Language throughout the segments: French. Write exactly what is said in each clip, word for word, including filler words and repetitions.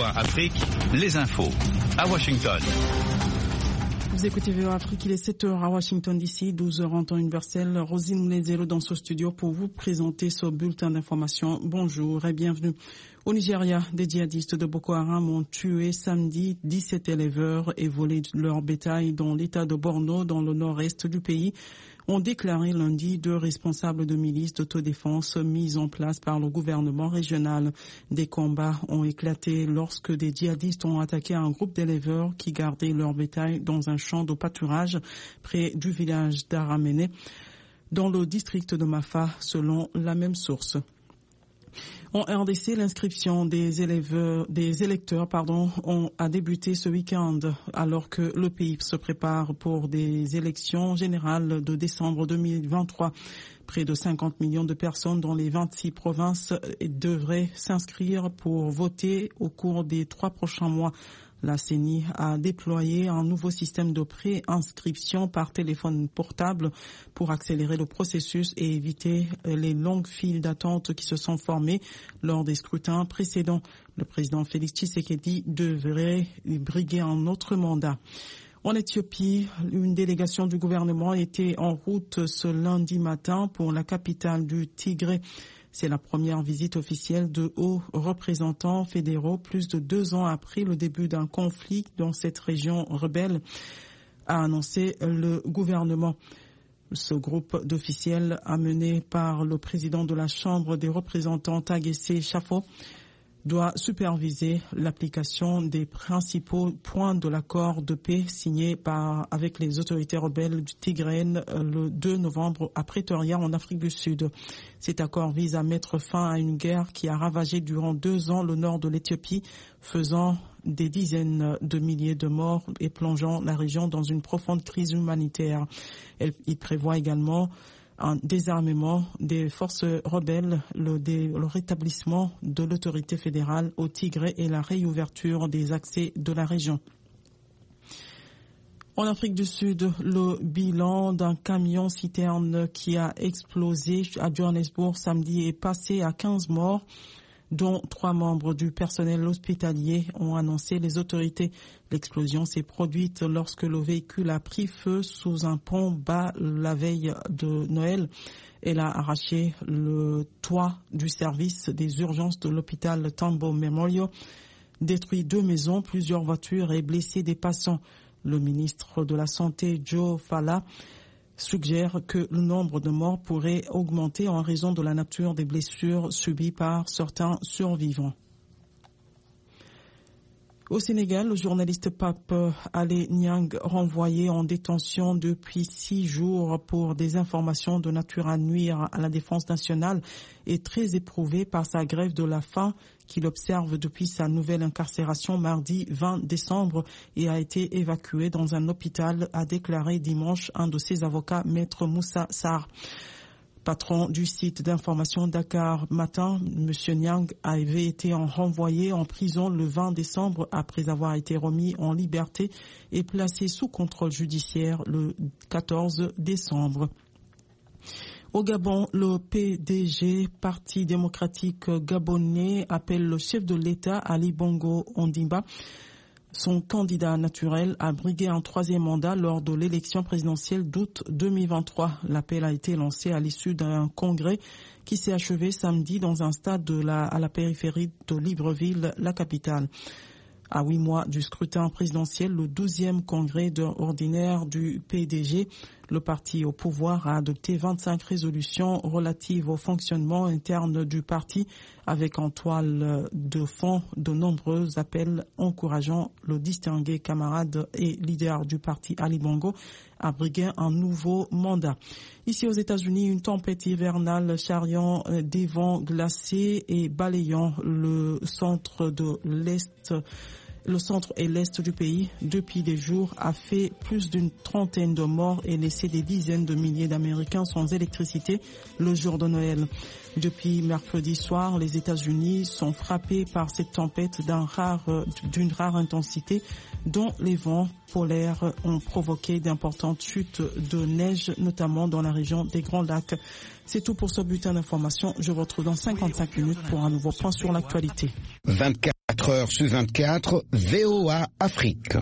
V O A Afrique, les infos. À Washington. Vous écoutez V O A Afrique, il est sept heures à Washington D C, douze heures en temps universel. Rosine Mlezelo dans ce studio pour vous présenter ce bulletin d'information. Bonjour et bienvenue. Au Nigeria, des djihadistes de Boko Haram ont tué samedi dix-sept éleveurs et volé leur bétail dans l'état de Borno, dans le nord-est du pays, ont déclaré lundi deux responsables de milices d'autodéfense mises en place par le gouvernement régional. Des combats ont éclaté lorsque des djihadistes ont attaqué un groupe d'éleveurs qui gardaient leur bétail dans un champ de pâturage près du village d'Aramene, dans le district de Mafa, selon la même source. En R D C, l'inscription des élèves, des électeurs, pardon, ont, a débuté ce week-end, alors que le pays se prépare pour des élections générales de décembre deux mille vingt-trois. Près de cinquante millions de personnes dans les vingt-six provinces devraient s'inscrire pour voter au cours des trois prochains mois. La C E N I a déployé un nouveau système de pré-inscription par téléphone portable pour accélérer le processus et éviter les longues files d'attente qui se sont formées lors des scrutins précédents. Le président Félix Tshisekedi devrait briguer un autre mandat. En Éthiopie, une délégation du gouvernement était en route ce lundi matin pour la capitale du Tigré. C'est la première visite officielle de hauts représentants fédéraux plus de deux ans après le début d'un conflit dans cette région rebelle, a annoncé le gouvernement. Ce groupe d'officiels amené par le président de la Chambre des représentants Tagesé Chafo doit superviser l'application des principaux points de l'accord de paix signé par, avec les autorités rebelles du Tigrène le deux novembre à Pretoria en Afrique du Sud. Cet accord vise à mettre fin à une guerre qui a ravagé durant deux ans le nord de l'Éthiopie, faisant des dizaines de milliers de morts et plongeant la région dans une profonde crise humanitaire. Il prévoit également un désarmement des forces rebelles, le, dé, le rétablissement de l'autorité fédérale au Tigré et la réouverture des accès de la région. En Afrique du Sud, le bilan d'un camion-citerne qui a explosé à Johannesburg samedi est passé à quinze morts, dont trois membres du personnel hospitalier, ont annoncé les autorités. L'explosion s'est produite lorsque le véhicule a pris feu sous un pont bas la veille de Noël. Elle a arraché le toit du service des urgences de l'hôpital Tambo Memorial, détruit deux maisons, plusieurs voitures et blessé des passants. Le ministre de la Santé, Joe Fala, suggère que le nombre de morts pourrait augmenter en raison de la nature des blessures subies par certains survivants. Au Sénégal, le journaliste Pape Alé Niang, renvoyé en détention depuis six jours pour des informations de nature à nuire à la défense nationale, est très éprouvé par sa grève de la faim qu'il observe depuis sa nouvelle incarcération mardi vingt décembre et a été évacué dans un hôpital, a déclaré dimanche un de ses avocats, Maître Moussa Sarr. Patron du site d'information Dakar Matin, M. Niang avait été renvoyé en prison le vingt décembre après avoir été remis en liberté et placé sous contrôle judiciaire le quatorze décembre. Au Gabon, le P D G, Parti démocratique gabonais, appelle le chef de l'État, Ali Bongo Ondimba, son candidat naturel, à briguer un troisième mandat lors de l'élection présidentielle d'août deux mille vingt-trois. L'appel a été lancé à l'issue d'un congrès qui s'est achevé samedi dans un stade de la, à la périphérie de Libreville, la capitale. À huit mois du scrutin présidentiel, le douzième congrès ordinaire du P D G, le parti au pouvoir a adopté vingt-cinq résolutions relatives au fonctionnement interne du parti, avec en toile de fond de nombreux appels encourageant le distingué camarade et leader du parti Ali Bongo à briguer un nouveau mandat. Ici aux États-Unis, une tempête hivernale charriant des vents glacés et balayant le centre de l'Est Le centre et l'est du pays, depuis des jours, a fait plus d'une trentaine de morts et laissé des dizaines de milliers d'Américains sans électricité le jour de Noël. Depuis mercredi soir, les États-Unis sont frappés par cette tempête d'un rare, d'une rare intensité dont les vents polaires ont provoqué d'importantes chutes de neige, notamment dans la région des Grands Lacs. C'est tout pour ce bulletin d'information. Je vous retrouve dans cinquante-cinq minutes pour un nouveau point sur l'actualité. vingt-quatre vingt-quatre heures sur vingt-quatre, V O A Afrique.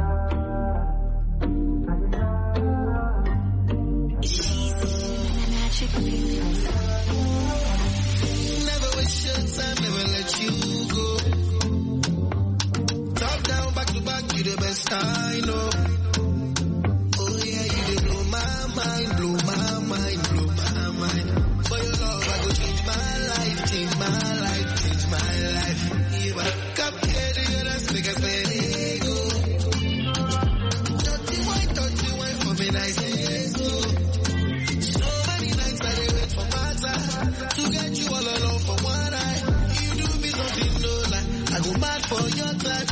I know. Oh yeah, you did blow my mind, blow my mind, blow my mind. For your love, I go change my life, change my life, change my life. Yeah, come here to your ass, make us let it go. Dirty wine, dirty wine for me, nice and go. So many nights I wait for my time to get you all alone for one night. You do me something no lie, I go mad for your time.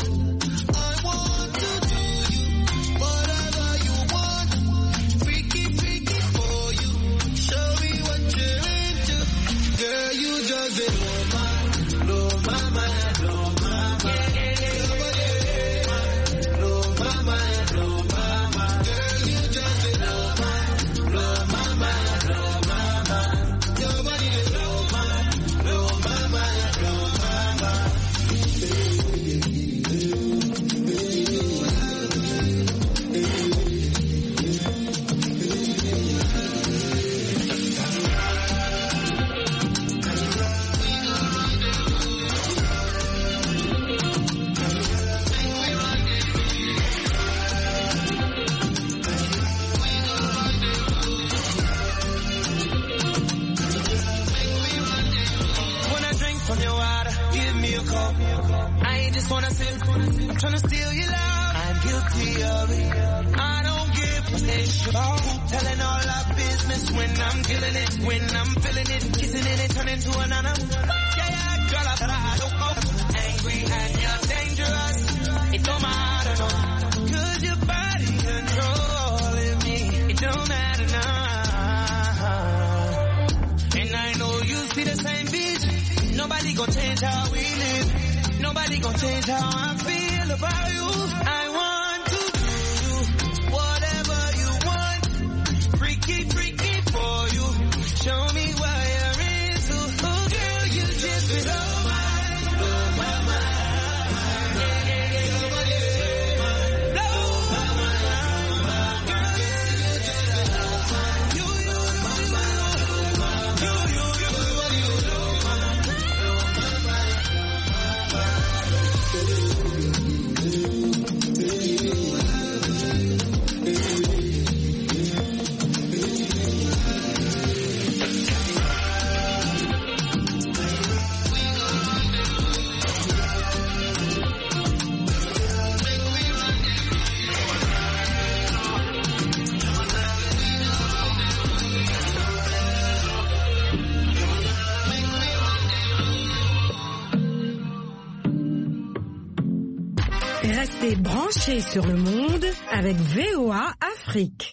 Tryna steal your love, I'm guilty of it. I don't give a shit. Telling all our business when I'm killing it, when I'm feeling it, kissing it and turning to another. Yeah, yeah, girl, I thought I don't know. Angry and you're dangerous. It don't matter, no. Cause your body controlling me. It don't matter now. And I know you see the same vision. Nobody gon' change how we live. Nobody gon' change how I feel about you. I want to do whatever you want. Freaky, freaky for you. Show me why you're into. Oh, girl, you just blow my, blow my mind. Yeah, yeah, yeah, yeah, yeah. Blow my mind. Girl, you just blow my mind. You, you, you, you, you, you, you, you, blow my mind. Restez branchés sur le monde avec V O A Afrique.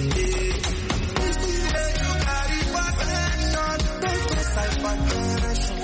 Passion.